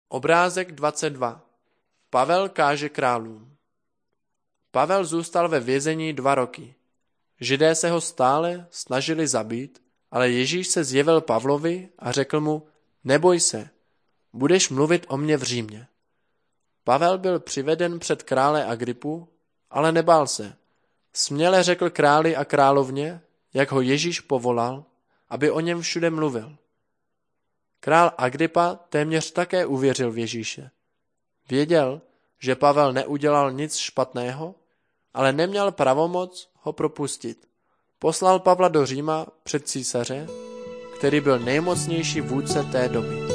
Obrázek 22. Pavel káže králům. Pavel zůstal ve vězení 2 roky. Židé se ho stále snažili zabít, ale Ježíš se zjevil Pavlovi a řekl mu: neboj se, budeš mluvit o mně v Římě. Pavel byl přiveden před krále Agripu, ale nebál se. Směle řekl králi a královně, jak ho Ježíš povolal, aby o něm všude mluvil. Král Agripa téměř také uvěřil v Ježíše. Věděl, že Pavel neudělal nic špatného, ale neměl pravomoc ho propustit. Poslal Pavla do Říma před císaře, který byl nejmocnější vůdce té doby.